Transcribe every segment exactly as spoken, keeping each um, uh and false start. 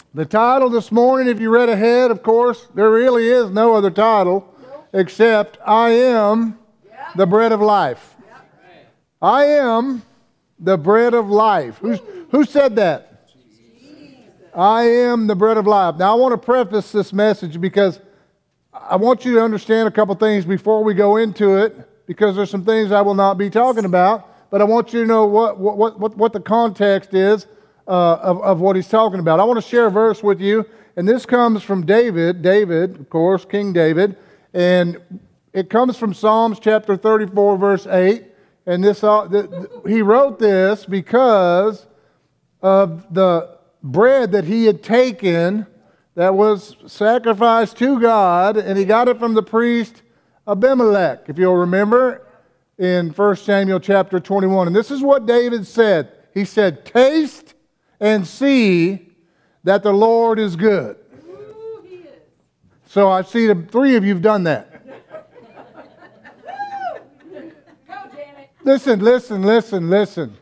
The title this morning, if you read ahead, of course, there really is no other title except I am the bread of life. I am the bread of life. Who's, who said that? I am the bread of life. Now, I want to preface this message because I want you to understand a couple things before we go into it, because there's some things I will not be talking about, but I want you to know what, what, what, what the context is uh, of, of what he's talking about. I want to share a verse with you, and this comes from David, David, of course, King David, and it comes from Psalms chapter thirty-four, verse eight, and this uh, the, the, he wrote this because of the bread that he had taken that was sacrificed to God, and he got it from the priest Abimelech, if you'll remember, in First Samuel chapter twenty-one. And this is what David said. He said, "Taste and see that the Lord is good." Ooh, he is. So I see the three of you have done that. Go, Janet. Listen, listen, listen, listen.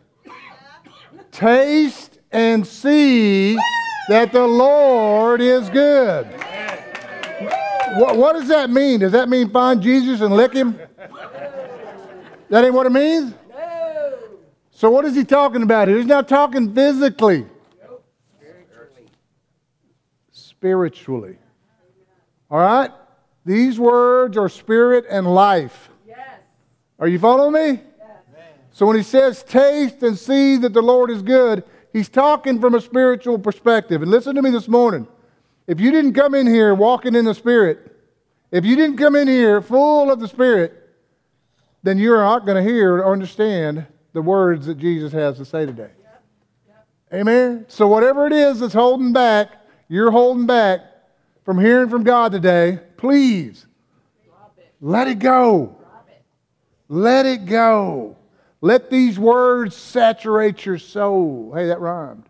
Taste and see that the Lord is good. What, what does that mean? Does that mean find Jesus and lick him? That ain't what it means? No. So what is he talking about here? He's not talking physically. Nope. Spiritually. Spiritually. All right? These words are spirit and life. Yes. Are you following me? Yes. So when he says taste and see that the Lord is good, he's talking from a spiritual perspective. And listen to me this morning. If you didn't come in here walking in the Spirit, if you didn't come in here full of the Spirit, then you're not going to hear or understand the words that Jesus has to say today. Yep. Yep. Amen? So whatever it is that's holding back, you're holding back from hearing from God today, please Drop it. let it go. Drop it. Let it go. Let these words saturate your soul. Hey, that rhymed.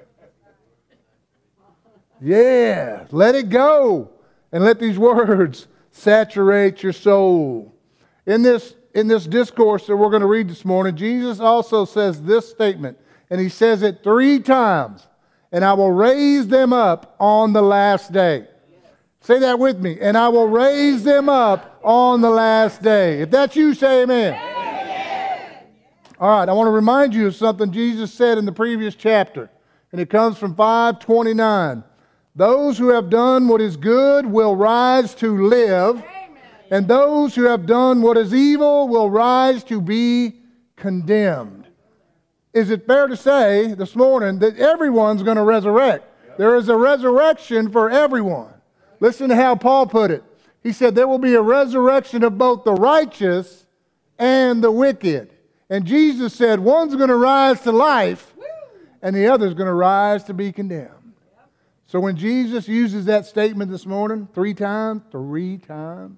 Yeah, let it go. And let these words saturate your soul. In this, in this discourse that we're going to read this morning, Jesus also says this statement, and he says it three times, "And I will raise them up on the last day." Say that with me. "And I will raise them up on the last day." If that's you, say amen. Amen. All right, I want to remind you of something Jesus said in the previous chapter, and it comes from five twenty-nine. "Those who have done what is good will rise to live, Amen. and those who have done what is evil will rise to be condemned." Is it fair to say this morning that everyone's going to resurrect? There is a resurrection for everyone. Listen to how Paul put it. He said there will be a resurrection of both the righteous and the wicked. And Jesus said one's going to rise to life and the other's going to rise to be condemned. So when Jesus uses that statement this morning three times, three times,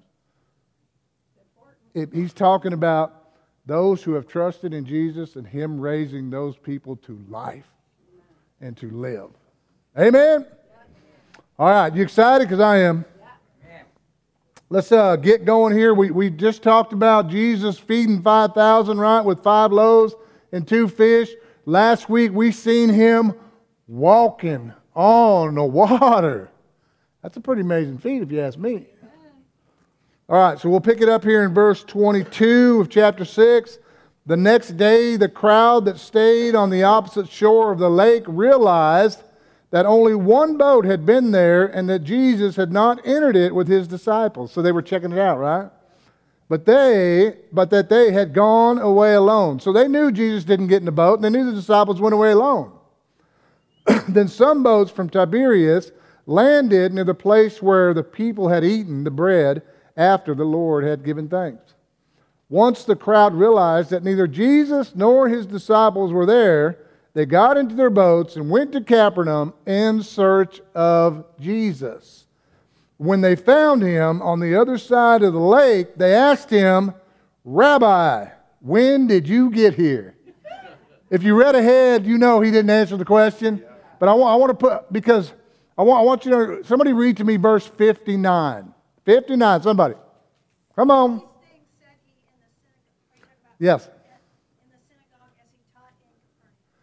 it, he's talking about those who have trusted in Jesus and him raising those people to life and to live. Amen? All right, you excited? Because I am. Let's uh, get going here. We, we just talked about Jesus feeding five thousand, right, with five loaves and two fish. Last week we seen him walking on the water. That's a pretty amazing feat if you ask me. All right, so we'll pick it up here in verse twenty-two of chapter six. "The next day the crowd that stayed on the opposite shore of the lake realized that only one boat had been there and that Jesus had not entered it with his disciples." So they were checking it out, right? But they, but that they had gone away alone. So they knew Jesus didn't get in the boat, and they knew the disciples went away alone. Then some boats from Tiberias landed near the place where the people had eaten the bread after the Lord had given thanks. Once the crowd realized that neither Jesus nor his disciples were there, they got into their boats and went to Capernaum in search of Jesus. When they found him on the other side of the lake, they asked him, "Rabbi, when did you get here?" If you read ahead, you know he didn't answer the question. But I want, I want to put, because I want, I want you to, somebody read to me verse fifty-nine. fifty-nine, somebody. Come on. These things said he in the synagogue. Are you talking about Yes. in the synagogue as he taught in Capernaum?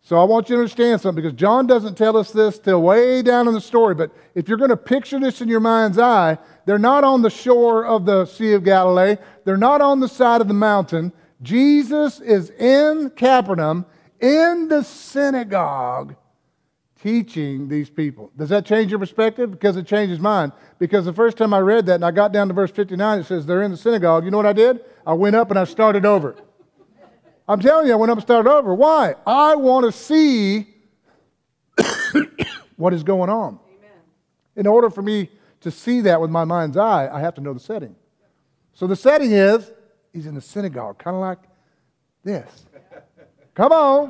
So I want you to understand something, because John doesn't tell us this till way down in the story. But if you're going to picture this in your mind's eye, they're not on the shore of the Sea of Galilee. They're not on the side of the mountain. Jesus is in Capernaum, in the synagogue, teaching these people. Does that change your perspective? Because it changes mine. Because the first time I read that and I got down to verse fifty-nine, it says they're in the synagogue. You know what I did? I went up and I started over. I'm telling you, I went up and started over. Why? I want to see what is going on. Amen. In order for me to see that with my mind's eye, I have to know the setting. So the setting is, he's in the synagogue, kind of like this. Come on.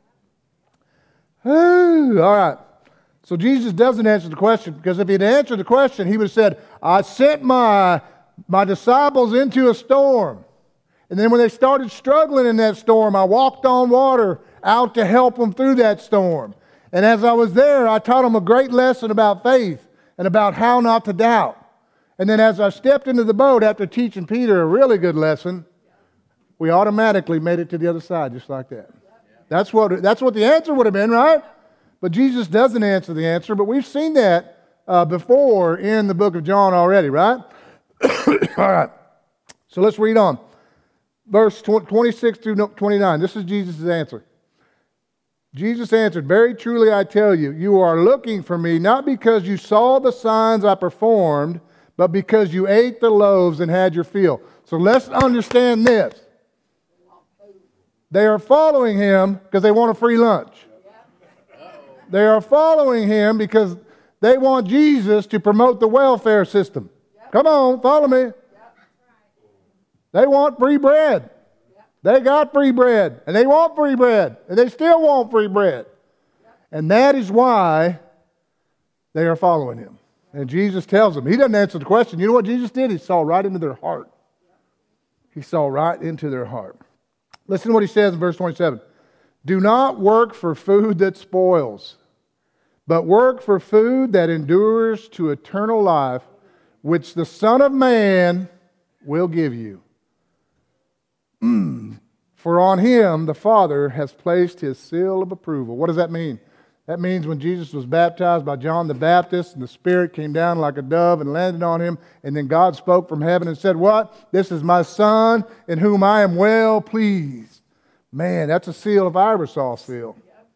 Ooh, all right. So Jesus doesn't answer the question, because if he'd answered the question, he would have said, I sent my, my disciples into a storm. And then when they started struggling in that storm, I walked on water out to help them through that storm. And as I was there, I taught them a great lesson about faith and about how not to doubt. And then as I stepped into the boat after teaching Peter a really good lesson, we automatically made it to the other side just like that. That's what, that's what the answer would have been, right? But Jesus doesn't answer the answer, but we've seen that uh, before in the book of John already, right? All right. So let's read on. Verse twenty-six through twenty-nine. This is Jesus' answer. Jesus answered, very truly I tell you, you are looking for me not because you saw the signs I performed, but because you ate the loaves and had your fill. So let's understand this. They are following him because they want a free lunch. They are following him because they want Jesus to promote the welfare system. Come on, follow me. They want free bread. They got free bread. And they want free bread. And they still want free bread. And that is why they are following him. And Jesus tells them. He doesn't answer the question. You know what Jesus did? He saw right into their heart. He saw right into their heart. Listen to what he says in verse twenty-seven. Do not work for food that spoils, but work for food that endures to eternal life, which the Son of Man will give you. Mm. For on him the Father has placed his seal of approval. What does that mean? That means when Jesus was baptized by John the Baptist and the Spirit came down like a dove and landed on him, and then God spoke from heaven and said, what? This is my Son in whom I am well pleased. Man, that's a seal if I ever saw a seal.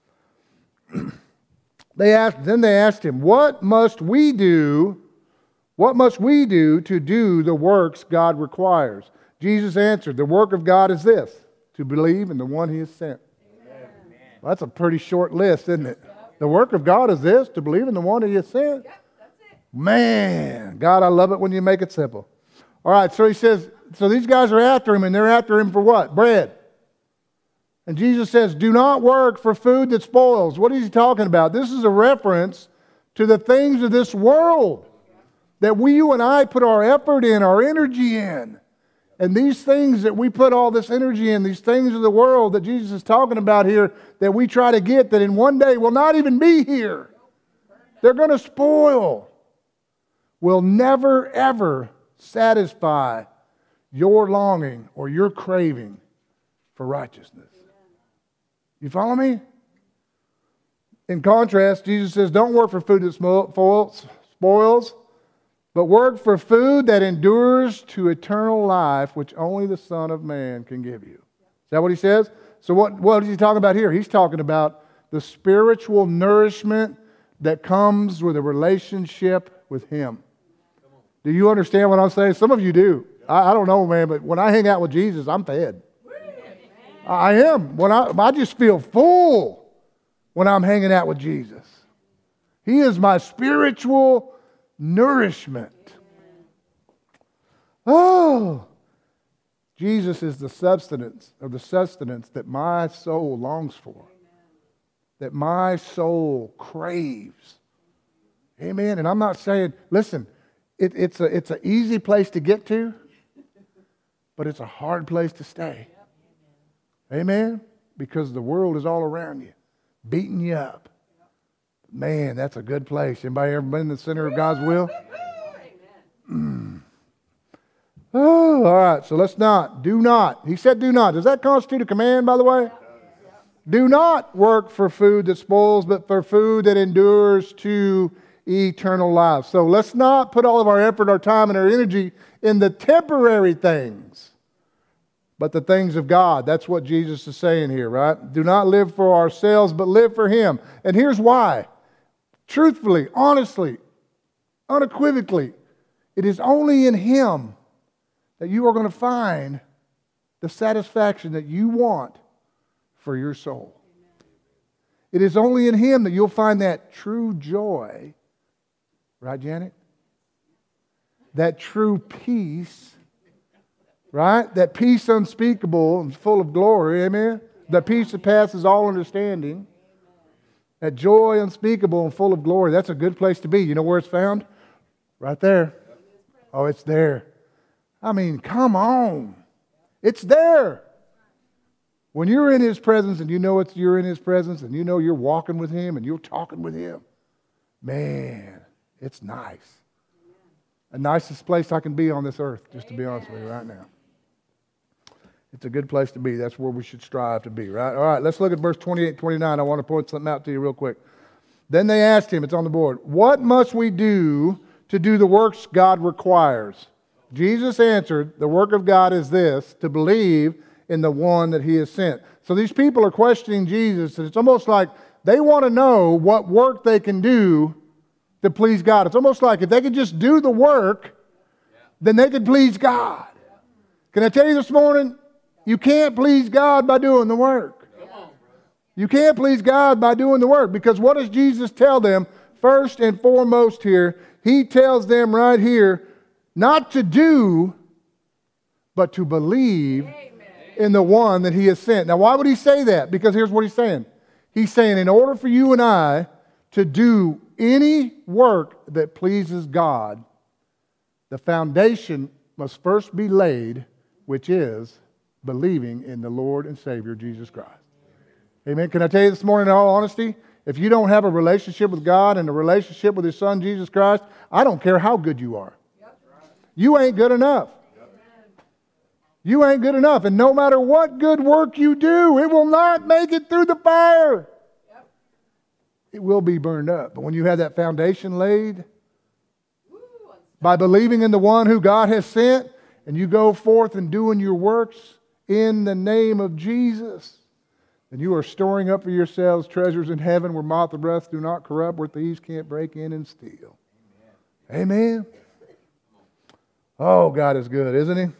They asked, then they asked him, what must we do? What must we do to do the works God requires? Jesus answered, the work of God is this, to believe in the one he has sent. Amen. Well, that's a pretty short list, isn't it? Yep. The work of God is this, to believe in the one he has sent. Yep, that's it. Man, God, I love it when you make it simple. All right, so he says, so these guys are after him, and they're after him for what? Bread. And Jesus says, do not work for food that spoils. What is he talking about? This is a reference to the things of this world that we, you and I put our effort in, our energy in. And these things that we put all this energy in, these things of the world that Jesus is talking about here, that we try to get, that in one day will not even be here. They're going to spoil. Will never, ever satisfy your longing or your craving for righteousness. You follow me? In contrast, Jesus says, don't work for food that spoils, but work for food that endures to eternal life, which only the Son of Man can give you. Is that what he says? So what, what is he talking about here? He's talking about the spiritual nourishment that comes with a relationship with him. Do you understand what I'm saying? Some of you do. I, I don't know, man, but when I hang out with Jesus, I'm fed. I am. When I, I just feel full when I'm hanging out with Jesus. He is my spiritual nourishment. Oh, Jesus is the substance or the sustenance that my soul longs for, that my soul craves. Amen. And I'm not saying, listen, it, it's a it's an easy place to get to, but it's a hard place to stay. Amen. Because the world is all around you, beating you up. Man, that's a good place. Anybody ever been in the center of God's will? Mm. Oh, all right. So let's not. Do not. He said do not. Does that constitute a command, by the way? Do not work for food that spoils, but for food that endures to eternal life. So let's not put all of our effort, our time, and our energy in the temporary things, but the things of God. That's what Jesus is saying here, right? Do not live for ourselves, but live for Him. And here's why. Truthfully, honestly, unequivocally, it is only in Him that you are going to find the satisfaction that you want for your soul. It is only in Him that you'll find that true joy. Right, Janet? That true peace. Right? That peace unspeakable and full of glory. Amen? The peace that passes all understanding. That joy unspeakable and full of glory. That's a good place to be. You know where it's found? Right there. Oh, it's there. I mean, come on. It's there. When you're in His presence and you know it's you're in His presence and you know you're walking with Him and you're talking with Him, man, it's nice. The nicest place I can be on this earth, just to be honest with you right now. It's a good place to be. That's where we should strive to be, right? All right, let's look at verse twenty-eight, twenty-nine. I want to point something out to you real quick. Then they asked Him, it's on the board, what must we do to do the works God requires? Jesus answered, the work of God is this, to believe in the one that He has sent. So these people are questioning Jesus, and it's almost like they want to know what work they can do to please God. It's almost like if they could just do the work, then they could please God. Can I tell you this morning, you can't please God by doing the work. You can't please God by doing the work, because what does Jesus tell them? First and foremost here, He tells them right here, not to do, but to believe Amen. In the one that He has sent. Now, why would He say that? Because here's what He's saying. He's saying, in order for you and I to do any work that pleases God, the foundation must first be laid, which is believing in the Lord and Savior, Jesus Christ. Amen. Can I tell you this morning, in all honesty, if you don't have a relationship with God and a relationship with His Son, Jesus Christ, I don't care how good you are. You ain't good enough. You ain't good enough. And no matter what good work you do, it will not make it through the fire. It will be burned up. But when you have that foundation laid by believing in the one who God has sent, and you go forth and doing your works in the name of Jesus, then you are storing up for yourselves treasures in heaven where moth and rust do not corrupt, where thieves can't break in and steal. Amen. Amen. Oh, God is good, isn't He?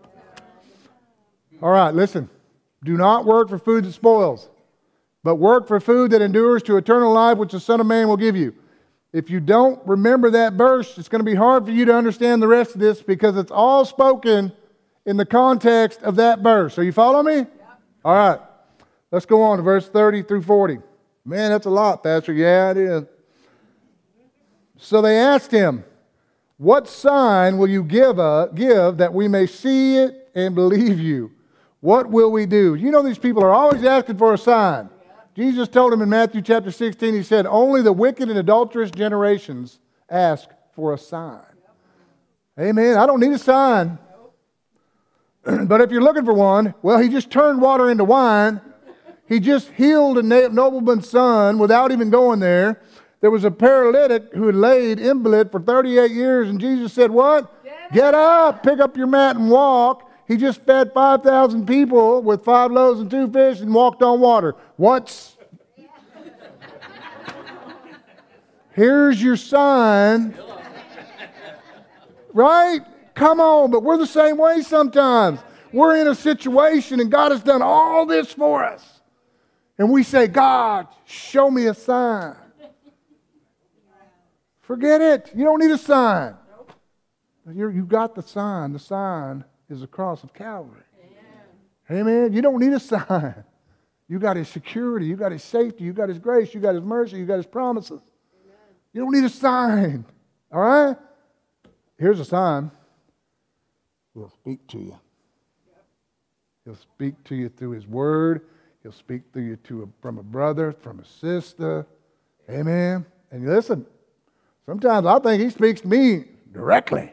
All right, listen. Do not work for food that spoils, but work for food that endures to eternal life, which the Son of Man will give you. If you don't remember that verse, it's going to be hard for you to understand the rest of this, because it's all spoken in the context of that verse. Are you following me? Yeah. All right. Let's go on to verse thirty through forty. Man, that's a lot, Pastor. Yeah, it is. So they asked Him, what sign will you give, uh, give that we may see it and believe you? What will we do? You know, these people are always asking for a sign. Jesus told them in Matthew chapter sixteen, He said, only the wicked and adulterous generations ask for a sign. Amen. I don't need a sign. But if you're looking for one, well, He just turned water into wine. He just healed a nobleman's son without even going there. There was a paralytic who had laid invalid for thirty-eight years, and Jesus said, what? Get, Get up, pick up your mat and walk. He just fed five thousand people with five loaves and two fish and walked on water. What's? Here's your sign. Right? Come on, but we're the same way sometimes. We're in a situation and God has done all this for us. And we say, God, show me a sign. Forget it. You don't need a sign. You're, you got the sign. The sign is the cross of Calvary. Amen. Amen. You don't need a sign. You got His security. You got His safety. You got His grace. You got His mercy. You got His promises. Amen. You don't need a sign. All right? Here's a sign. He'll speak to you. He'll speak to you through His Word. He'll speak to you to a, from a brother, from a sister. Amen. And listen, sometimes I think He speaks to me directly.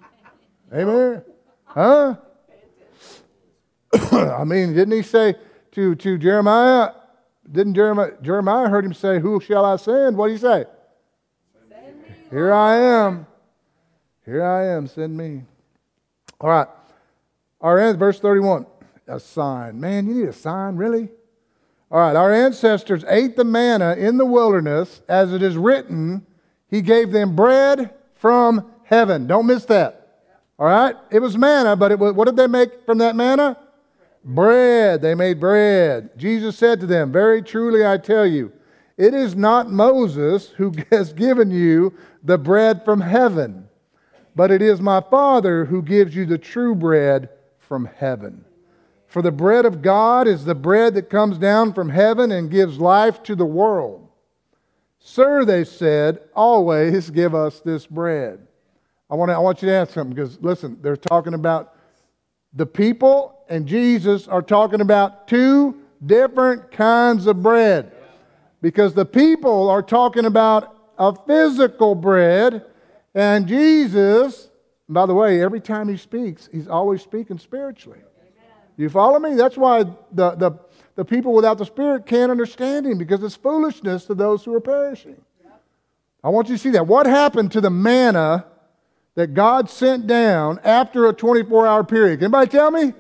Amen. Huh? I mean, didn't He say to, to Jeremiah, didn't Jeremiah, Jeremiah heard him say, who shall I send? What did he say? Send me, Here I am. Here I am. Send me. All right. Our end, verse thirty-one. A sign. Man, you need a sign, really? All right. Our ancestors ate the manna in the wilderness, as it is written, He gave them bread from heaven. Don't miss that. All right? It was manna, but it was, what did they make from that manna? Bread. They made bread. Jesus said to them, very truly I tell you, it is not Moses who has given you the bread from heaven, but it is my Father who gives you the true bread from heaven. For the bread of God is the bread that comes down from heaven and gives life to the world. Sir, they said, always give us this bread. I want to, I want you to ask something, because listen, they're talking about the people and Jesus are talking about two different kinds of bread. Because the people are talking about a physical bread, and Jesus, by the way, every time he speaks, he's always speaking spiritually. You follow me? That's why the, the, the people without the Spirit can't understand him, because it's foolishness to those who are perishing. I want you to see that. What happened to the manna that God sent down after a twenty-four hour period? Can anybody tell me?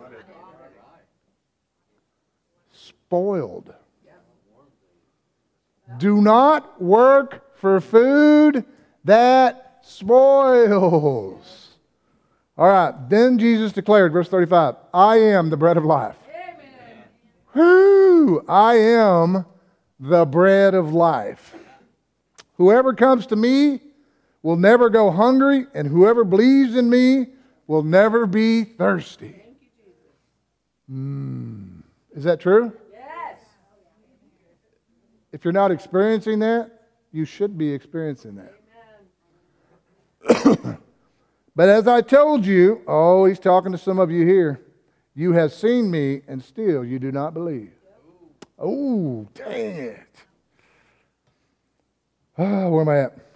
Spoiled. Do not work for food that spoils. All right, then Jesus declared, verse thirty-five, I am the bread of life. Amen. Whoo! I am the bread of life. Whoever comes to me will never go hungry, and whoever believes in me will never be thirsty. Mm. Is that true? Yes. If you're not experiencing that, you should be experiencing that. Amen. But as I told you, oh, he's talking to some of you here, you have seen me and still you do not believe. Oh, dang it. Oh, where am I at?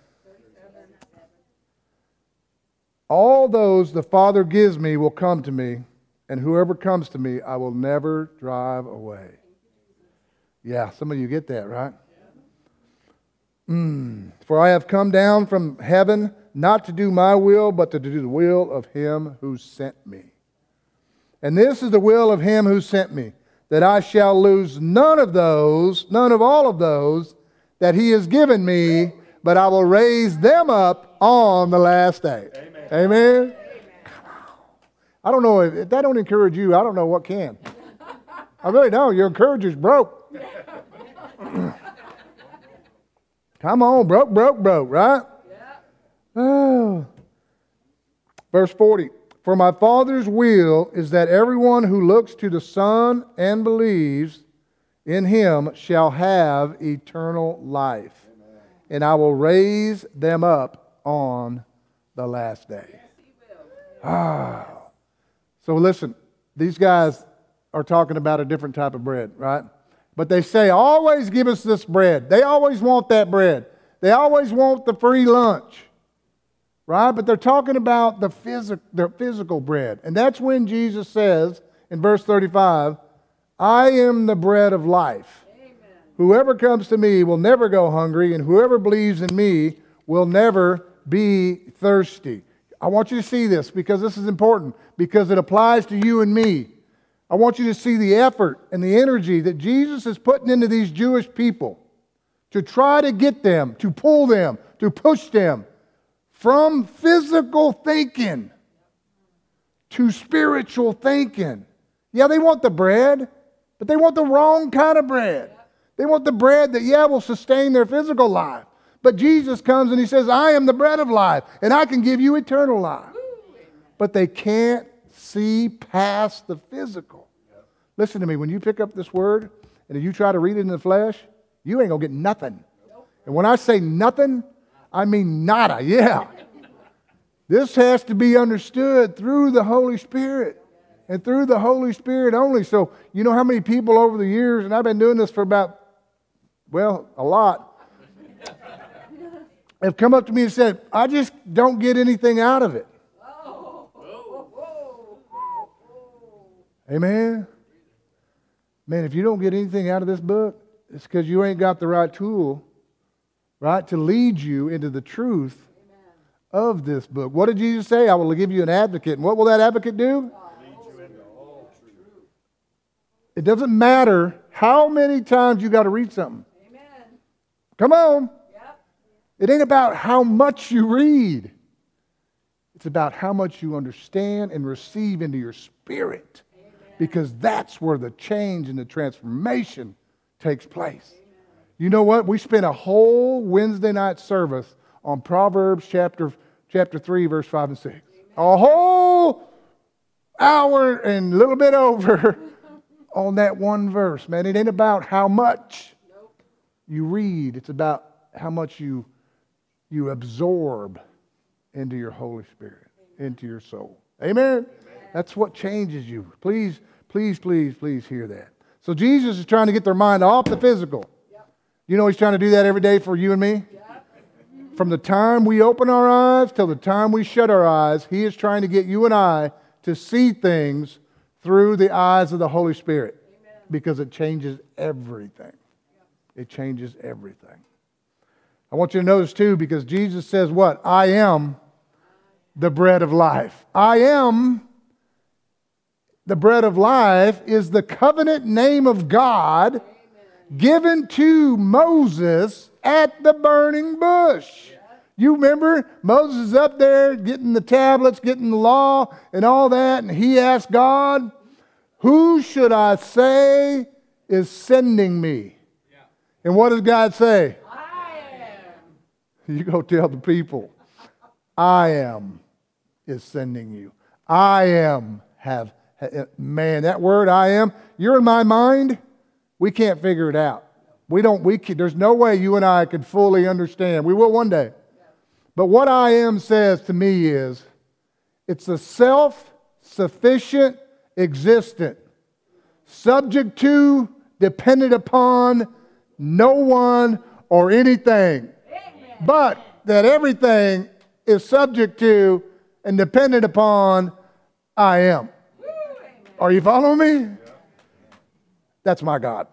All those the Father gives me will come to me, and whoever comes to me, I will never drive away. Yeah, some of you get that, right? Mm. For I have come down from heaven not to do my will, but to do the will of him who sent me. And this is the will of him who sent me, that I shall lose none of those, none of all of those that he has given me, but I will raise them up on the last day. Amen. Amen? Come on. I don't know, if, if that don't encourage you, I don't know what can. I really don't. Your encourager's broke. Come on, broke, broke, broke, right? Yeah. Oh. Verse forty. For my Father's will is that everyone who looks to the Son and believes in him shall have eternal life. Amen. And I will raise them up on the last day. Yes, he will. Ah. So listen, these guys are talking about a different type of bread, right? But they say, always give us this bread. They always want that bread. They always want the free lunch, right? But they're talking about the, phys- the physical bread. And that's when Jesus says in verse thirty-five, I am the bread of life. Amen. Whoever comes to me will never go hungry, and whoever believes in me will never be thirsty. I want you to see this, because this is important, because it applies to you and me. I want you to see the effort and the energy that Jesus is putting into these Jewish people to try to get them, to pull them, to push them from physical thinking to spiritual thinking. Yeah, they want the bread, but they want the wrong kind of bread. They want the bread that, yeah, will sustain their physical life. But Jesus comes and he says, I am the bread of life, and I can give you eternal life. But they can't see past the physical. Listen to me, when you pick up this word and you try to read it in the flesh, you ain't going to get nothing. And when I say nothing, I mean nada, yeah. This has to be understood through the Holy Spirit and through the Holy Spirit only. So, you know how many people over the years, and I've been doing this for about, well, a lot, have come up to me and said, I just don't get anything out of it. Amen? Man, if you don't get anything out of this book, it's because you ain't got the right tool, right, to lead you into the truth of this book. What did Jesus say? I will give you an advocate. And what will that advocate do? It doesn't matter how many times you got to read something. Amen. Come on. Yep. It ain't about how much you read. It's about how much you understand and receive into your spirit. Amen. Because that's where the change and the transformation takes place. Amen. You know what? We spent a whole Wednesday night service on Proverbs chapter, chapter three, verse five and six. Amen. A whole hour and a little bit over on that one verse. Man, it ain't about how much Nope. you read. It's about how much you, you absorb into your Holy Spirit, Amen. Into your soul. Amen? Amen? That's what changes you. Please, please, please, please hear that. So Jesus is trying to get their mind off the physical. Yep. You know He's trying to do that every day for you and me? Yep. From the time we open our eyes till the time we shut our eyes, He is trying to get you and I to see things through the eyes of the Holy Spirit. Amen. Because it changes everything. Yep. It changes everything. I want you to notice too, because Jesus says what? I am the bread of life. I am the bread of life is the covenant name of God. Amen. Given to Moses at the burning bush. Yeah. You remember Moses is up there getting the tablets, getting the law and all that, and he asked God, who should I say is sending me? Yeah. And what does God say? I am. You go tell the people, I am is sending you. I am have, man, that word I am, you're in my mind, we can't figure it out. We don't, we can, there's no way you and I could fully understand. We will one day. But what I am says to me is, it's a self-sufficient existent, subject to, dependent upon no one or anything. Amen. But that everything is subject to and dependent upon I am. Woo, are you following me? Yeah. That's my God.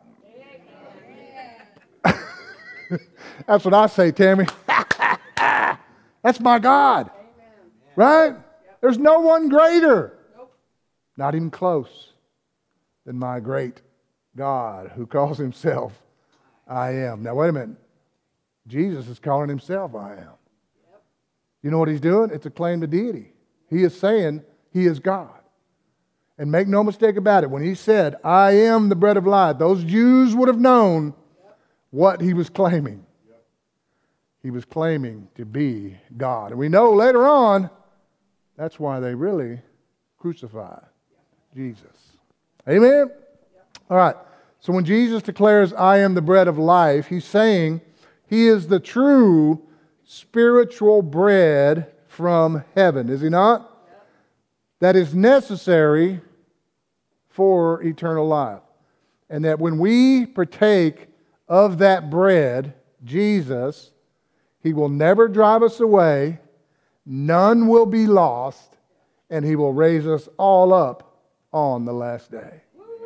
That's what I say, Tammy. That's my God. Amen. Right? Yep. There's no one greater. Nope. Not even close than my great God who calls Himself I am. Now, wait a minute. Jesus is calling Himself I am. Yep. You know what He's doing? It's a claim to deity. He is saying He is God. And make no mistake about it, when He said, I am the bread of life, those Jews would have known yep. what He was claiming. He was claiming to be God. And we know later on, that's why they really crucified Jesus. Amen? All right. So when Jesus declares, I am the bread of life, He's saying He is the true spiritual bread from heaven. Is He not? That is necessary for eternal life. And that when we partake of that bread, Jesus, He will never drive us away, none will be lost, and He will raise us all up on the last day.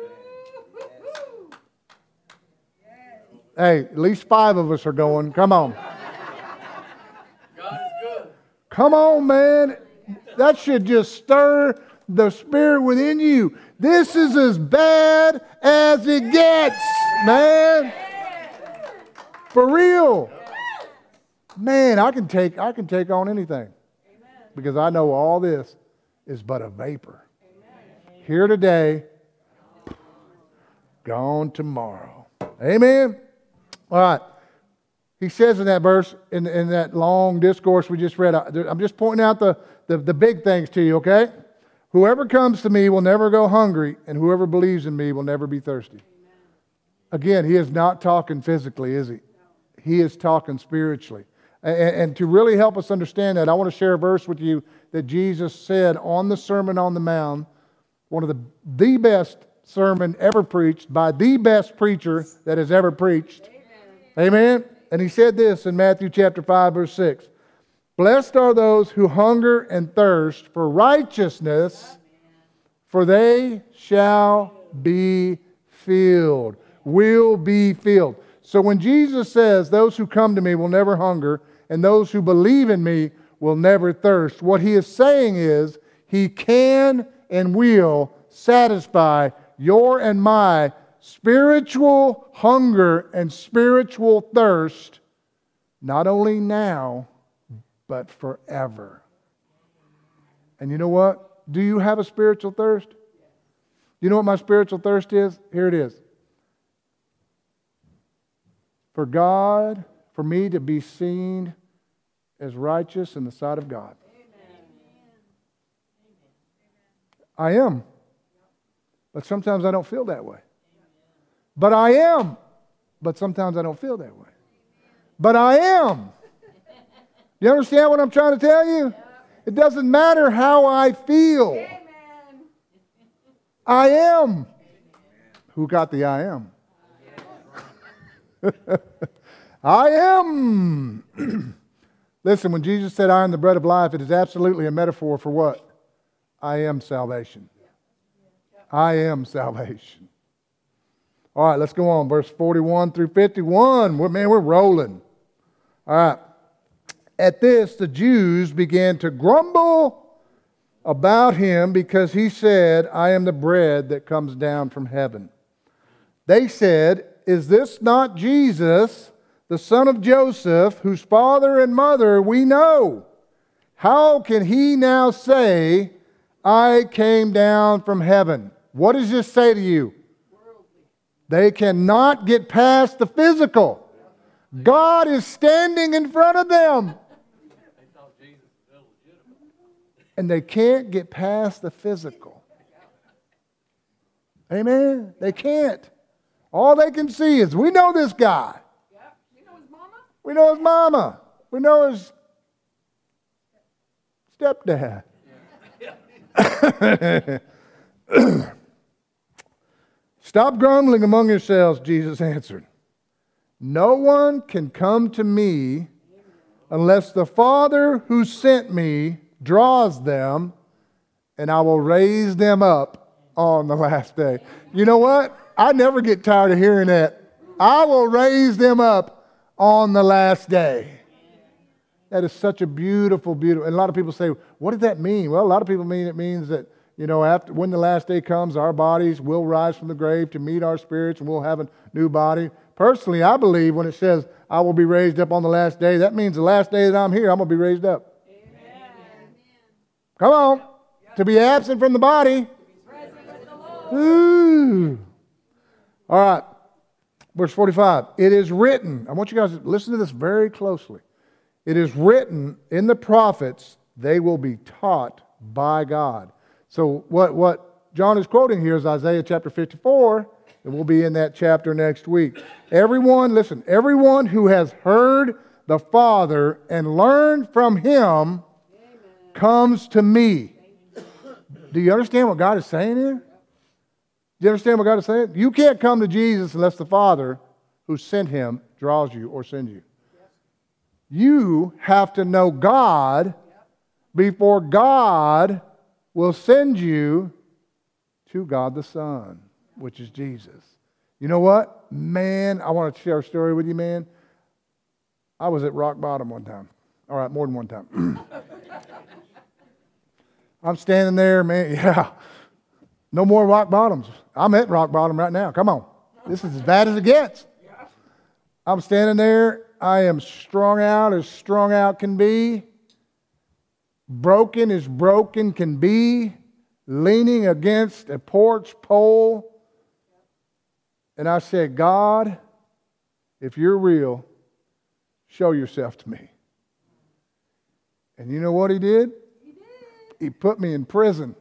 Hey, at least five of us are going. Come on. God is good. Come on, man. That should just stir the spirit within you. This is as bad as it gets, man. For real. Man, I can take I can take on anything. Because I know all this is but a vapor. Here today, gone tomorrow. Amen. All right. He says in that verse, in, in that long discourse we just read, I'm just pointing out the, the, the big things to you, okay? Whoever comes to me will never go hungry, and whoever believes in me will never be thirsty. Amen. Again, he is not talking physically, is he? No. He is talking spiritually. And, and to really help us understand that, I want to share a verse with you that Jesus said on the Sermon on the Mount, one of the, the best sermon ever preached by the best preacher that has ever preached. Amen. Amen. And he said this in Matthew chapter five, verse six. Blessed are those who hunger and thirst for righteousness, for they shall be filled. Will be filled. So when Jesus says, those who come to me will never hunger, and those who believe in me will never thirst, what he is saying is, he can and will satisfy your and my spiritual hunger and spiritual thirst, not only now, but forever. And you know what? Do you have a spiritual thirst? You know what my spiritual thirst is? Here it is. For God, for me to be seen as righteous in the sight of God. I am. But sometimes I don't feel that way. But I am. But sometimes I don't feel that way. But I am. Do you understand what I'm trying to tell you? It doesn't matter how I feel. I am. Who got the I am? I am. Listen, when Jesus said, I am the bread of life, it is absolutely a metaphor for what? I am salvation. I am salvation. All right, let's go on. Verse forty-one through fifty-one. Well, man, we're rolling. All right. At this, the Jews began to grumble about him because he said, I am the bread that comes down from heaven. They said, is this not Jesus, the son of Joseph, whose father and mother we know? How can he now say, I came down from heaven? What does this say to you? They cannot get past the physical. God is standing in front of them. And they can't get past the physical. Amen? They can't. All they can see is, we know this guy. Yep. We know his mama. We know his mama. We know his stepdad. Stop grumbling among yourselves, Jesus answered. No one can come to me unless the Father who sent me draws them, and I will raise them up on the last day. You know what? I never get tired of hearing that. I will raise them up on the last day. That is such a beautiful, beautiful. And a lot of people say, what does that mean? Well, a lot of people mean it means that, you know, after when the last day comes, our bodies will rise from the grave to meet our spirits, and we'll have a new body. Personally, I believe when it says, I will be raised up on the last day, that means the last day that I'm here, I'm going to be raised up. Amen. Come on. Yep. To be absent from the body. Ooh. All right. Verse forty-five. It is written. I want you guys to listen to this very closely. It is written in the prophets, they will be taught by God. So what, what John is quoting here is Isaiah chapter fifty-four, and we'll be in that chapter next week. Everyone, listen, everyone who has heard the Father and learned from Him Amen. Comes to me. Do you understand what God is saying here? Do you understand what God is saying? You can't come to Jesus unless the Father who sent Him draws you or sends you. You have to know God before God will send you to God the Son, which is Jesus. You know what? Man, I want to share a story with you, man. I was at rock bottom one time. All right, more than one time. I'm standing there, man. Yeah. No more rock bottoms. I'm at rock bottom right now. Come on. This is as bad as it gets. I'm standing there. I am strung out as strung out can be. Broken as broken can be. Leaning against a porch pole. And I said, God, if you're real, show yourself to me. And you know what He did? He did. He put me in prison.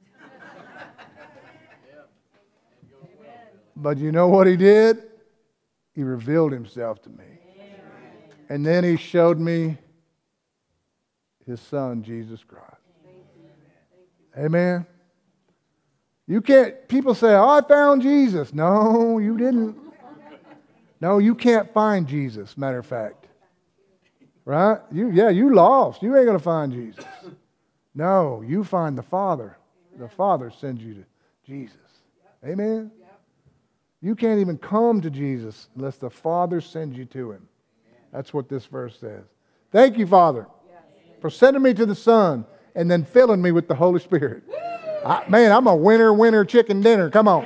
But you know what He did? He revealed Himself to me. Amen. And then He showed me His Son, Jesus Christ. Amen. Amen. You can't, people say, oh, I found Jesus. No, you didn't. No, you can't find Jesus, matter of fact. Right? You, yeah, you lost. You ain't going to find Jesus. No, you find the Father. The Father sends you to Jesus. Amen. You can't even come to Jesus unless the Father sends you to Him. That's what this verse says. Thank you, Father, for sending me to the Son and then filling me with the Holy Spirit. I, man, I'm a winner, winner, chicken dinner. Come on.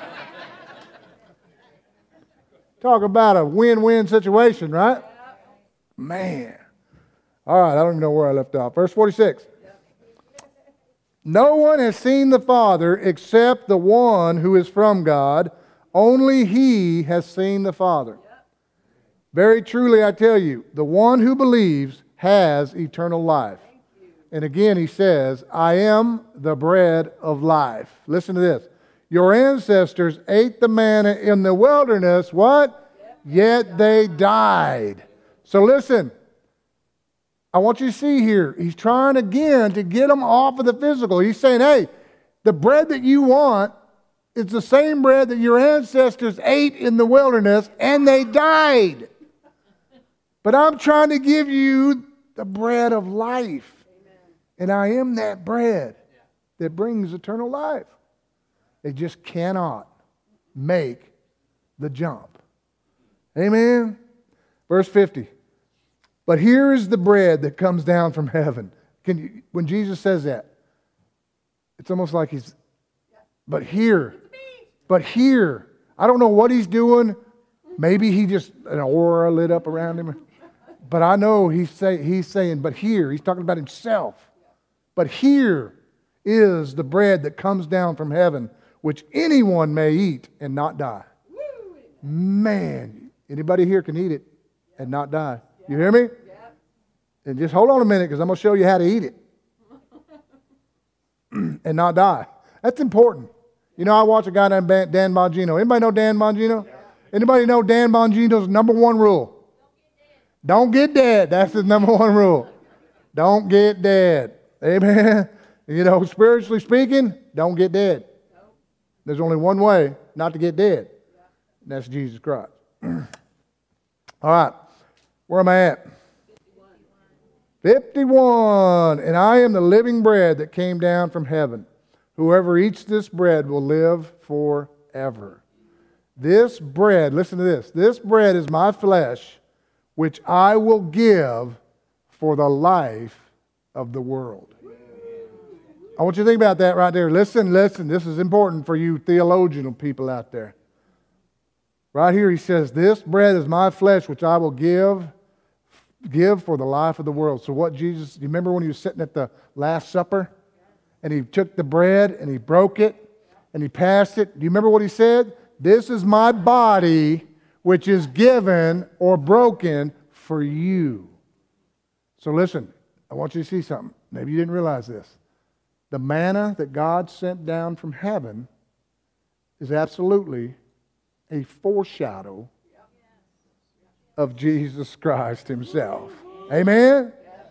Talk about a win-win situation, right? Man. All right, I don't even know where I left off. Verse forty-six. No one has seen the Father except the one who is from God. Only He has seen the Father. Very truly I tell you, the one who believes has eternal life. And again he says, I am the bread of life. Listen to this. Your ancestors ate the manna in the wilderness. What? Yet they died. So listen. I want you to see here, he's trying again to get them off of the physical. He's saying, hey, the bread that you want is the same bread that your ancestors ate in the wilderness and they died. But I'm trying to give you the bread of life. Amen. And I am that bread that brings eternal life. They just cannot make the jump. Amen. Verse fifty. But here is the bread that comes down from heaven. Can you, when Jesus says that, it's almost like he's, but here, but here. I don't know what he's doing. Maybe he just, an aura lit up around him. But I know he's, say, he's saying, but here, he's talking about himself. But here is the bread that comes down from heaven, which anyone may eat and not die. Man, anybody here can eat it and not die. You hear me? Yeah. And just hold on a minute because I'm going to show you how to eat it and not die. That's important. You know, I watch a guy named Dan Bongino. Anybody know Dan Bongino? Yeah. Anybody know Dan Bongino's number one rule? Don't get dead. That's his number one rule. Don't get dead. Amen. You know, spiritually speaking, don't get dead. There's only one way not to get dead. And that's Jesus Christ. All right. Where am I at? fifty-one. And I am the living bread that came down from heaven. Whoever eats this bread will live forever. This bread, listen to this. This bread is my flesh, which I will give for the life of the world. I want you to think about that right there. Listen, listen. This is important for you theological people out there. Right here he says, this bread is my flesh, which I will give, give for the life of the world. So what Jesus, you remember when he was sitting at the Last Supper? And he took the bread and he broke it and he passed it. Do you remember what he said? This is my body, which is given or broken for you. So listen, I want you to see something. Maybe you didn't realize this. The manna that God sent down from heaven is absolutely a foreshadow of Jesus Christ himself. Amen?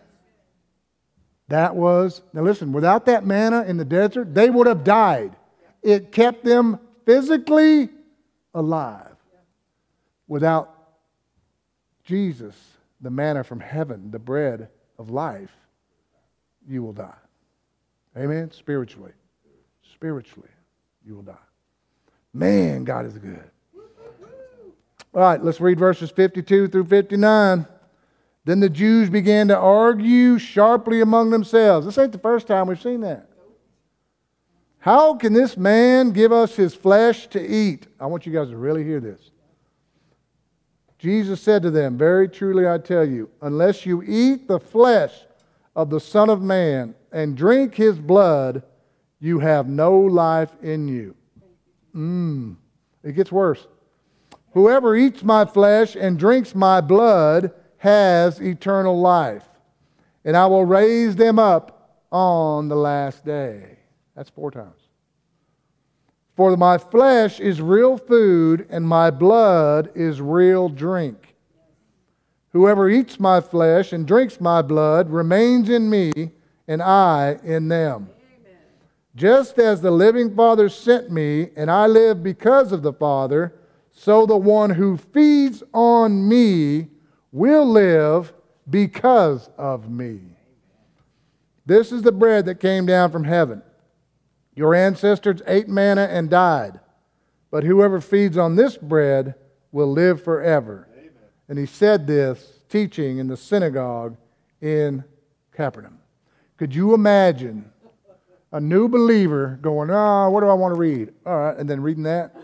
That was, now listen, without that manna in the desert, they would have died. It kept them physically alive. Without Jesus, the manna from heaven, the bread of life, you will die. Amen? Spiritually. Spiritually, you will die. Man, God is good. All right, let's read verses fifty-two through fifty-nine. Then the Jews began to argue sharply among themselves. This ain't the first time we've seen that. How can this man give us his flesh to eat? I want you guys to really hear this. Jesus said to them, very truly I tell you, unless you eat the flesh of the Son of Man and drink his blood, you have no life in you. Mmm. It gets worse. Whoever eats my flesh and drinks my blood has eternal life, and I will raise them up on the last day. That's four times. For my flesh is real food, and my blood is real drink. Whoever eats my flesh and drinks my blood remains in me, and I in them. Amen. Just as the living Father sent me, and I live because of the Father, so the one who feeds on me will live because of me. This is the bread that came down from heaven. Your ancestors ate manna and died. but whoever feeds on this bread will live forever. Amen. And he said this, teaching in the synagogue in Capernaum. Could you imagine a new believer going, oh, what do I want to read? All right, and then reading that?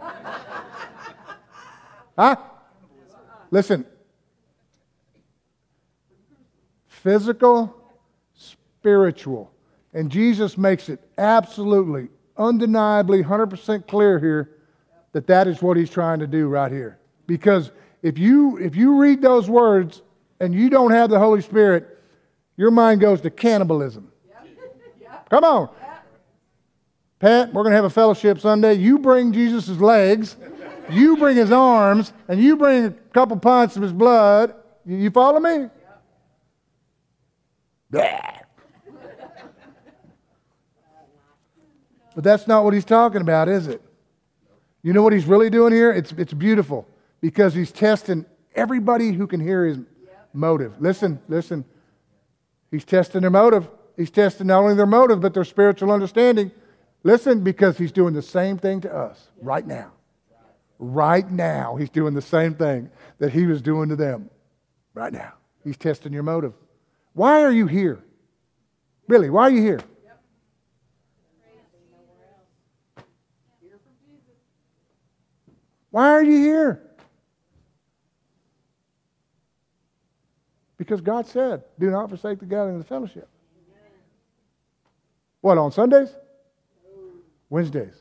Huh? Listen. Physical, spiritual. And Jesus makes it absolutely, undeniably, one hundred percent clear here that that is what he's trying to do right here. Because if you if you read those words and you don't have the Holy Spirit, your mind goes to cannibalism. Yep. Come on. Yep. Pat, we're going to have a fellowship Sunday. You bring Jesus' legs, you bring his arms, and you bring a couple pints of his blood. You, you follow me? Yep. But that's not what he's talking about, is it? You know what he's really doing here? It's, it's beautiful because he's testing everybody who can hear his motive. Listen, listen. He's testing their motive. He's testing not only their motive, but their spiritual understanding. Listen, because he's doing the same thing to us right now. Right now, he's doing the same thing that he was doing to them. Right now. He's testing your motive. Why are you here? Really, why are you here? Why are you here? Because God said, do not forsake the gathering of the fellowship. What, on Sundays? Wednesdays.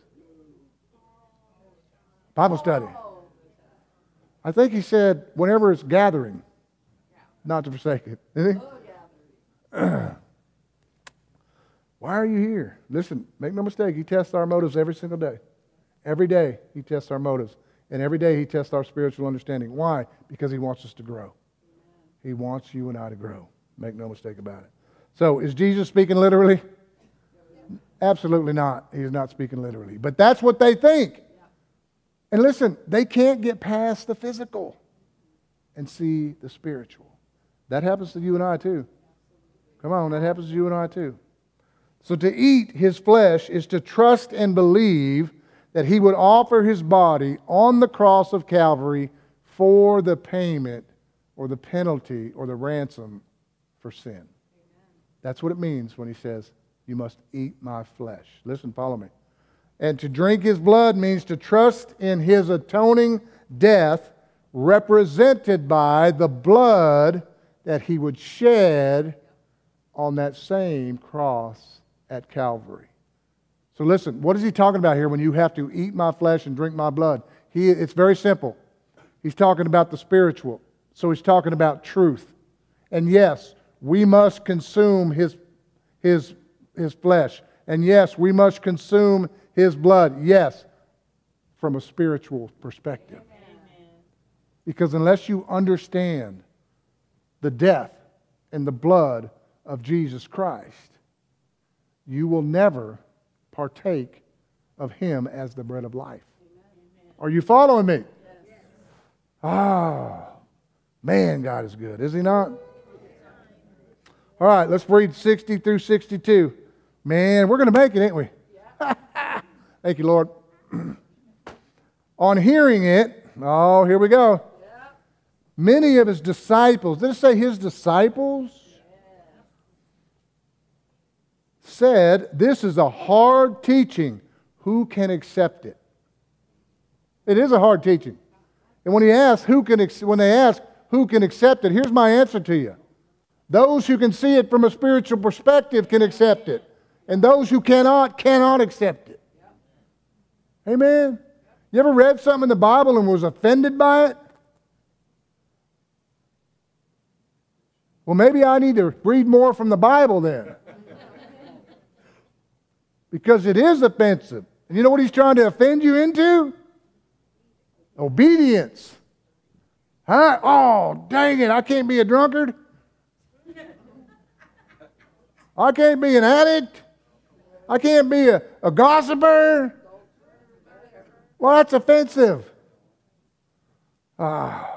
Bible study. I think he said, whenever it's gathering, not to forsake it. Didn't he? Why are you here? Listen, make no mistake, he tests our motives every single day. Every day he tests our motives. And every day he tests our spiritual understanding. Why? Because he wants us to grow. He wants you and I to grow. Make no mistake about it. So, is Jesus speaking literally? Absolutely not. He is not speaking literally. But that's what they think. And listen, they can't get past the physical and see the spiritual. That happens to you and I too. Come on, that happens to you and I too. So to eat his flesh is to trust and believe that he would offer his body on the cross of Calvary for the payment or the penalty or the ransom for sin. Amen. That's what it means when he says, you must eat my flesh. Listen, follow me. And to drink his blood means to trust in his atoning death, represented by the blood that he would shed on that same cross at Calvary. So listen, what is he talking about here when you have to eat my flesh and drink my blood? He, it's very simple. He's talking about the spiritual. So he's talking about truth. And yes, we must consume his, his, his flesh. And yes, we must consume his blood. Yes, from a spiritual perspective. Amen. Because unless you understand the death and the blood of Jesus Christ, you will never partake of him as the bread of life. Amen. Are you following me? Yes. Ah, man, God is good, is he not? All right, let's read sixty through sixty-two. Man, we're going to make it, ain't we? Yeah. Thank you, Lord. On hearing it, oh, here we go. Yeah. Many of his disciples, did it say his disciples? Said, this is a hard teaching. Who can accept it? It is a hard teaching. And when he asks who can, when they ask who can accept it, here's my answer to you. Those who can see it from a spiritual perspective can accept it. And those who cannot, cannot accept it. Amen? You ever read something in the Bible and was offended by it? Well, maybe I need to read more from the Bible then. Because it is offensive. And you know what he's trying to offend you into? Obedience. Huh? Oh, dang it, I can't be a drunkard. I can't be an addict. I can't be a, a gossiper. Well, that's offensive. Ah.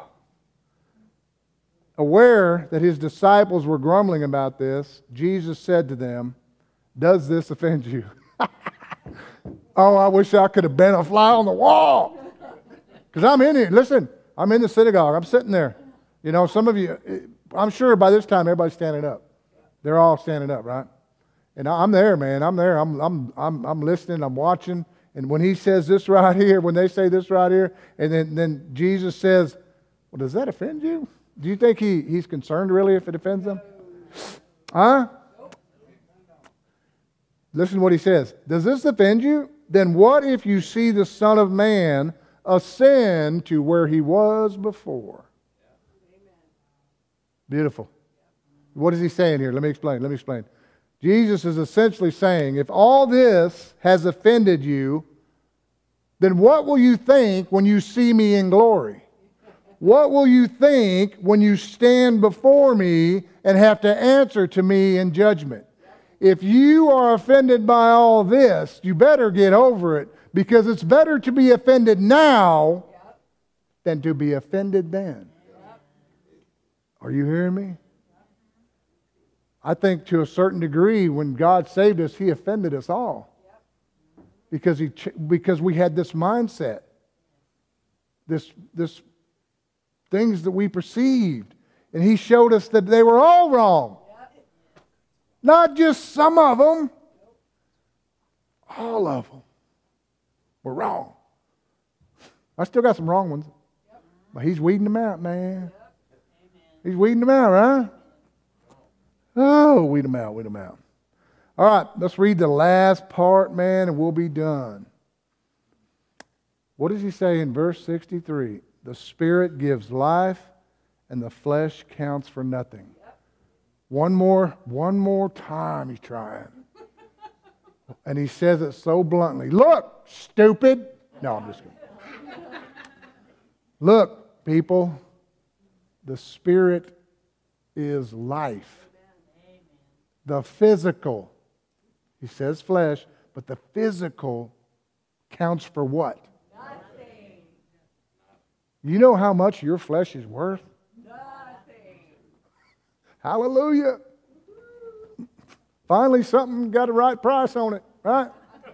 Aware that his disciples were grumbling about this, Jesus said to them, does this offend you? Oh, I wish I could have been a fly on the wall. Because I'm in here. Listen, I'm in the synagogue. I'm sitting there. You know, some of you, I'm sure by this time everybody's standing up. They're all standing up, right? And I'm there, man. I'm there. I'm, I'm, I'm, I'm listening. I'm watching. And when he says this right here, when they say this right here, and then, then Jesus says, well, does that offend you? Do you think he, he's concerned really if it offends them? Huh? Listen to what he says. Does this offend you? Then what if you see the Son of Man ascend to where he was before? Beautiful. What is he saying here? Let me explain. Let me explain. Jesus is essentially saying, if all this has offended you, then what will you think when you see me in glory? What will you think when you stand before me and have to answer to me in judgment? If you are offended by all this, you better get over it, because it's better to be offended now than to be offended then. Are you hearing me? I think to a certain degree, when God saved us, He offended us all. Because he, because we had this mindset. This, this things that we perceived. And He showed us that they were all wrong. Not just some of them. All of them were wrong. I still got some wrong ones. But He's weeding them out, man. He's weeding them out, right? Oh, weed them out, weed them out. All right, let's read the last part, man, and we'll be done. What does he say in verse sixty-three? The Spirit gives life, and the flesh counts for nothing. Yep. One more, one more time he's trying. And he says it so bluntly. Look, stupid. No, I'm just kidding. Look, people, the Spirit is life. The physical, he says flesh, but the physical counts for what? Nothing. You know how much your flesh is worth? Nothing. Hallelujah. Finally, something got a right price on it, right?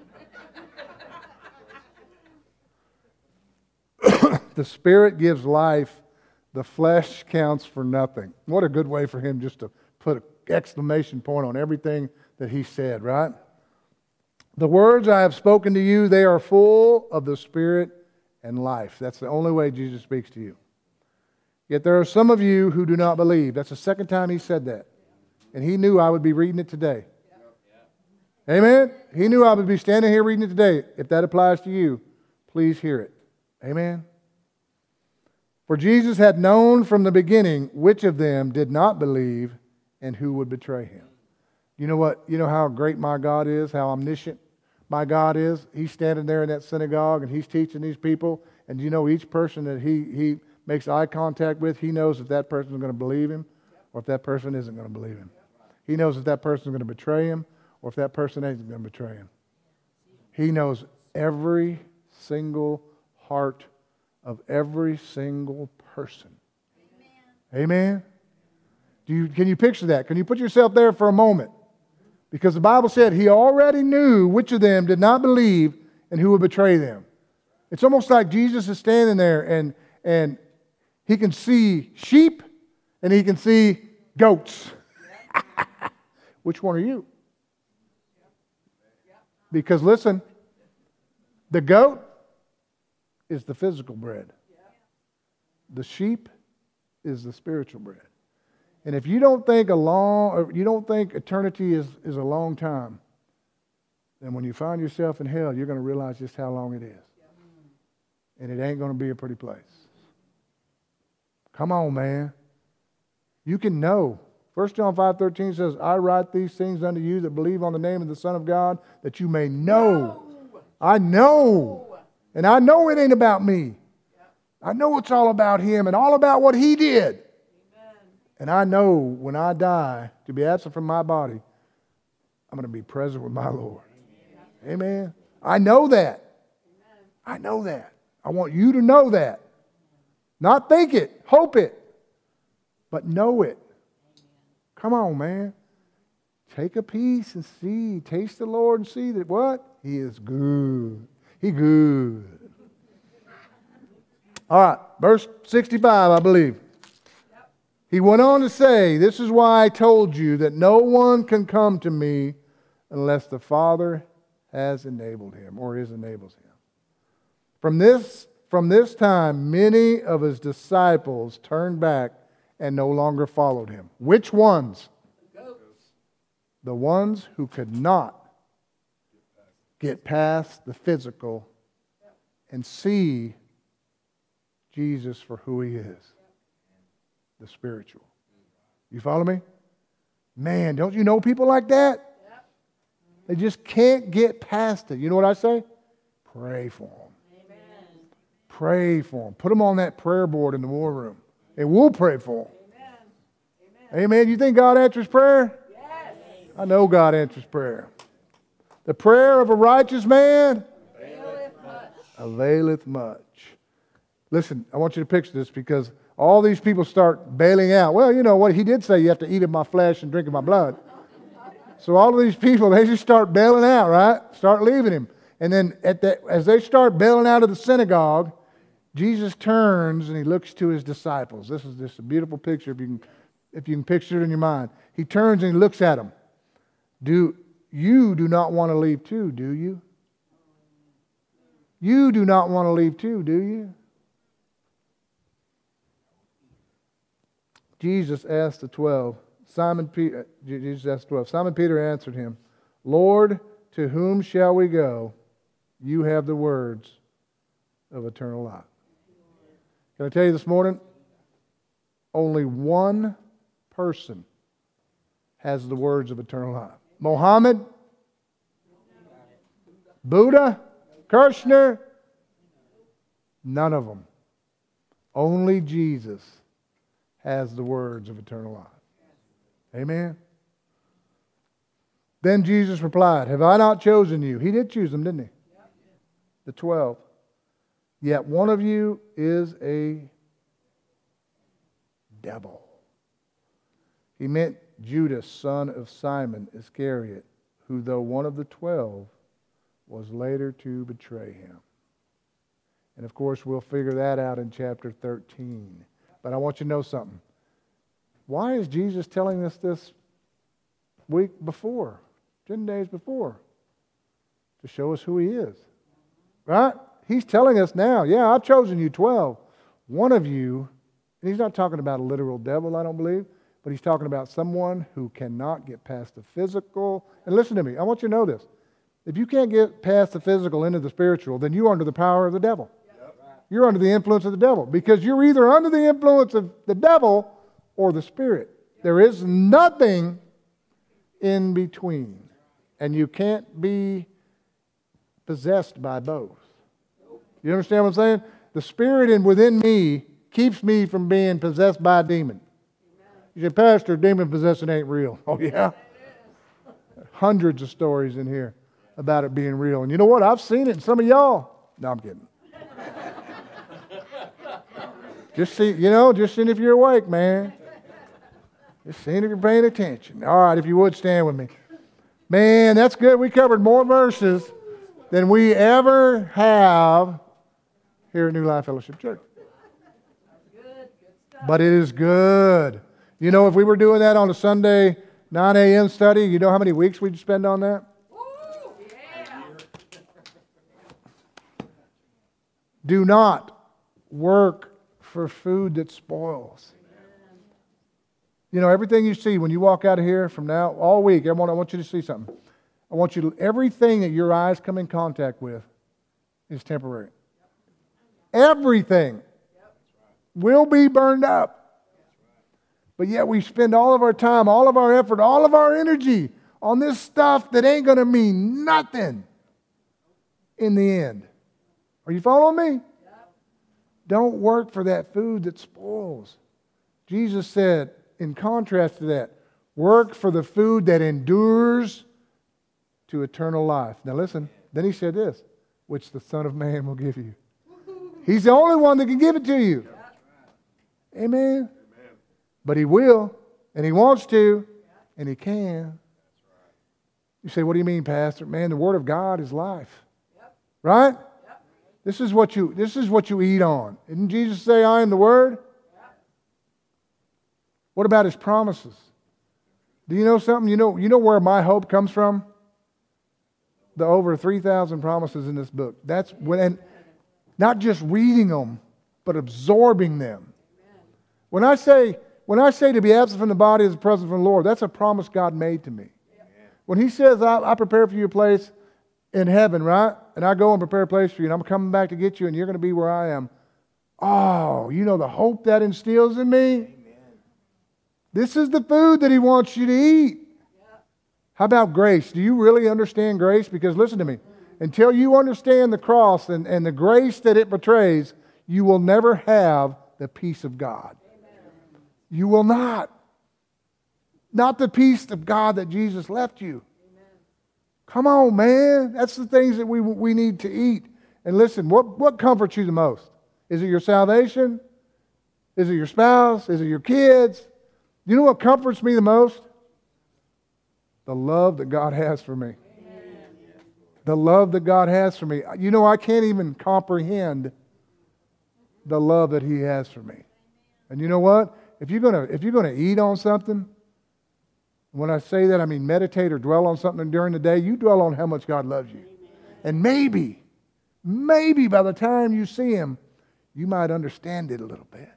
The Spirit gives life. The flesh counts for nothing. What a good way for him just to put an exclamation point on everything that he said, right? The words I have spoken to you, they are full of the Spirit and life. That's the only way Jesus speaks to you. Yet there are some of you who do not believe. That's the second time he said that. And he knew I would be reading it today. Amen? He knew I would be standing here reading it today. If that applies to you, please hear it. Amen? For Jesus had known from the beginning which of them did not believe and who would betray him. You know what? You know how great my God is, how omniscient my God is? He's standing there in that synagogue and he's teaching these people. And you know, each person that he, he makes eye contact with, he knows if that person is going to believe him or if that person isn't going to believe him. He knows if that person is going to betray him or if that person isn't going to betray him. He knows every single heart of every single person. Amen? Amen? Do you, can you picture that? Can you put yourself there for a moment? Because the Bible said he already knew which of them did not believe and who would betray them. It's almost like Jesus is standing there and, and he can see sheep and he can see goats. Which one are you? Because listen, the goat is the physical bread. The sheep is the spiritual bread. And if you don't think a long, or you don't think eternity is, is a long time, then when you find yourself in hell, you're going to realize just how long it is. And it ain't going to be a pretty place. Come on, man. You can know. First John five thirteen says, I write these things unto you that believe on the name of the Son of God, that you may know. I know. And I know it ain't about me. I know it's all about Him and all about what He did. And I know when I die to be absent from my body, I'm going to be present with my Lord. Amen. Amen. I know that. I know that. I want you to know that. Not think it, hope it, but know it. Come on, man. Take a piece and see. Taste the Lord and see that what? He is good. He good. All right, verse sixty-five, I believe. Yep. He went on to say, this is why I told you that no one can come to me unless the Father has enabled him or is enables him. From this, from this time, many of his disciples turned back and no longer followed him. Which ones? The ones who could not get past the physical and see Jesus for who he is, the spiritual. You follow me? Man, don't you know people like that? They just can't get past it. You know what I say? Pray for them. Amen. Pray for them. Put them on that prayer board in the war room, and we'll pray for them. Amen. Amen. You think God answers prayer? Yes. I know God answers prayer. The prayer of a righteous man availeth much. Availeth much. Listen, I want you to picture this because all these people start bailing out. Well, you know what? He did say you have to eat of my flesh and drink of my blood. So all of these people, they just start bailing out, right? Start leaving him. And then at that, as they start bailing out of the synagogue, Jesus turns and he looks to his disciples. This is just a beautiful picture if you can, if you can picture it in your mind. He turns and he looks at them. Do you do not want to leave too, do you? You do not want to leave too, do you? Jesus asked the twelve, Simon Peter, Jesus asked the twelve, Simon Peter answered him, Lord, to whom shall we go? You have the words of eternal life. Can I tell you this morning? Only one person has the words of eternal life. Mohammed, Buddha, Kirshner, none of them. Only Jesus has the words of eternal life. Amen. Then Jesus replied, have I not chosen you? He did choose them, didn't he? The twelve. Yet one of you is a devil. He meant Judas, son of Simon Iscariot, who though one of the twelve was later to betray him. And of course we'll figure that out in chapter thirteen. But I want you to know something. Why is Jesus telling us this week before, ten days before? To show us who he is. Right? He's telling us now, yeah, I've chosen you twelve. One of you, and he's not talking about a literal devil, I don't believe, but he's talking about someone who cannot get past the physical. And listen to me, I want you to know this. If you can't get past the physical into the spiritual, then you're under the power of the devil. You're under the influence of the devil because you're either under the influence of the devil or the Spirit. There is nothing in between. And you can't be possessed by both. You understand what I'm saying? The Spirit in within me keeps me from being possessed by a demon. You say, Pastor, demon possession ain't real. Oh, yeah? Hundreds of stories in here about it being real. And you know what? I've seen it in some of y'all. No, I'm kidding. Just see, you know, just seeing if you're awake, man. Just seeing if you're paying attention. All right, if you would, stand with me. Man, that's good. We covered more verses than we ever have here at New Life Fellowship Church. But it is good. You know, if we were doing that on a Sunday nine a.m. study, you know how many weeks we'd spend on that? Ooh, yeah. Do not work for food that spoils. You know, everything you see when you walk out of here from now, all week, I want, I want you to see something. I want you to, everything that your eyes come in contact with is temporary. Everything will be burned up. But yet we spend all of our time, all of our effort, all of our energy on this stuff that ain't going to mean nothing in the end. Are you following me? Don't work for that food that spoils. Jesus said, in contrast to that, work for the food that endures to eternal life. Now listen, then he said this, which the Son of Man will give you. He's the only one that can give it to you. Amen? But he will, and he wants to, and he can. You say, what do you mean, Pastor? Man, the Word of God is life. Yep. Right? Yep. This is what you this is what you eat on. Didn't Jesus say, I am the Word? Yep. What about His promises? Do you know something? You know, you know where my hope comes from? The over three thousand promises in this book. That's when, and not just reading them, but absorbing them. When I say, when I say to be absent from the body is present from the Lord, that's a promise God made to me. When He says, I, I prepare for you a place in heaven, right? And I go and prepare a place for you, and I'm coming back to get you, and you're going to be where I am. Oh, you know the hope that instills in me? This is the food that He wants you to eat. How about grace? Do you really understand grace? Because listen to me. Until you understand the cross and, and the grace that it portrays, you will never have the peace of God. You will not. Not the peace of God that Jesus left you. Come on, man. That's the things that we, we need to eat. And listen, what, what comforts you the most? Is it your salvation? Is it your spouse? Is it your kids? You know what comforts me the most? The love that God has for me. Amen. The love that God has for me. You know, I can't even comprehend the love that He has for me. And you know what? If you're gonna if you're gonna eat on something, when I say that, I mean meditate or dwell on something during the day, you dwell on how much God loves you. And maybe, maybe by the time you see Him, you might understand it a little bit.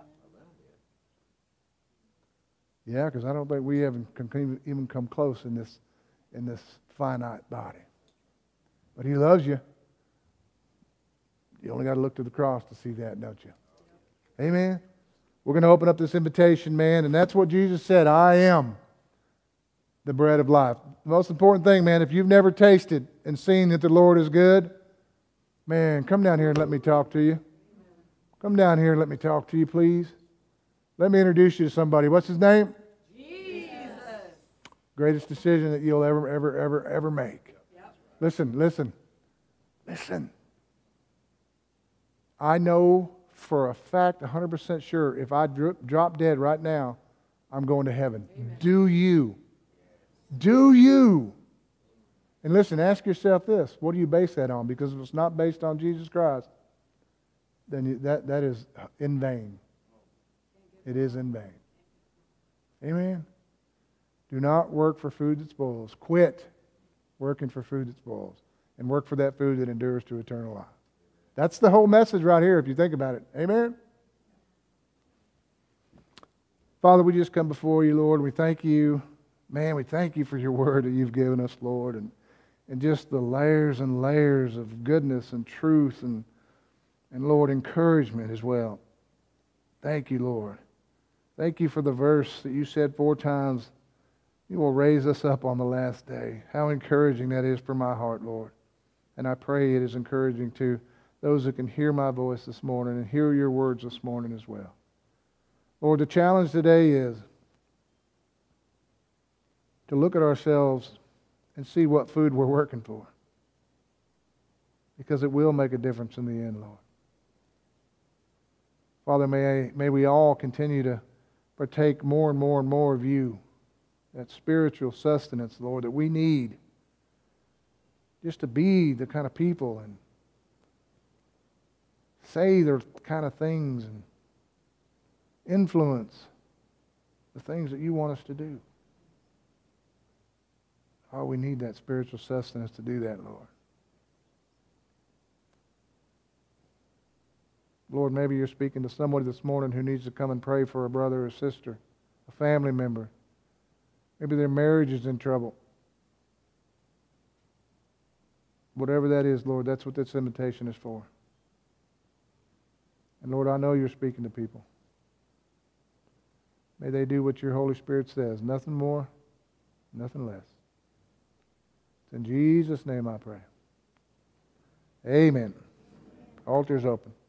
Yeah, because I don't think we haven't even come close in this in this finite body. But He loves you. You only got to look to the cross to see that, don't you? Amen. We're going to open up this invitation, man, and that's what Jesus said. I am the bread of life. The most important thing, man, if you've never tasted and seen that the Lord is good, man, come down here and let me talk to you. Come down here and let me talk to you, please. Let me introduce you to somebody. What's his name? Jesus. Greatest decision that you'll ever, ever, ever, ever make. Yep. Listen, listen, listen. I know for a fact, one hundred percent sure, if I drop, drop dead right now, I'm going to heaven. Amen. Do you? Do you? And listen, ask yourself this. What do you base that on? Because if it's not based on Jesus Christ, then you, that, that is in vain. It is in vain. Amen? Do not work for food that spoils. Quit working for food that spoils. And work for that food that endures to eternal life. That's the whole message right here if you think about it. Amen? Father, we just come before you, Lord. We thank you. Man, we thank you for your word that you've given us, Lord. And, and just the layers and layers of goodness and truth and, and, Lord, encouragement as well. Thank you, Lord. Thank you for the verse that you said four times, you will raise us up on the last day. How encouraging that is for my heart, Lord. And I pray it is encouraging to those that can hear my voice this morning and hear your words this morning as well. Lord, the challenge today is to look at ourselves and see what food we're working for. Because it will make a difference in the end, Lord. Father, may, I, may we all continue to partake more and more and more of you, that spiritual sustenance, Lord, that we need just to be the kind of people and say the kind of things and influence the things that you want us to do. Oh, we need that spiritual sustenance to do that, Lord. Lord, maybe you're speaking to somebody this morning who needs to come and pray for a brother or sister, a family member. Maybe their marriage is in trouble. Whatever that is, Lord, that's what this invitation is for. And Lord, I know you're speaking to people. May they do what your Holy Spirit says. Nothing more, nothing less. It's in Jesus' name I pray. Amen. Altar's open.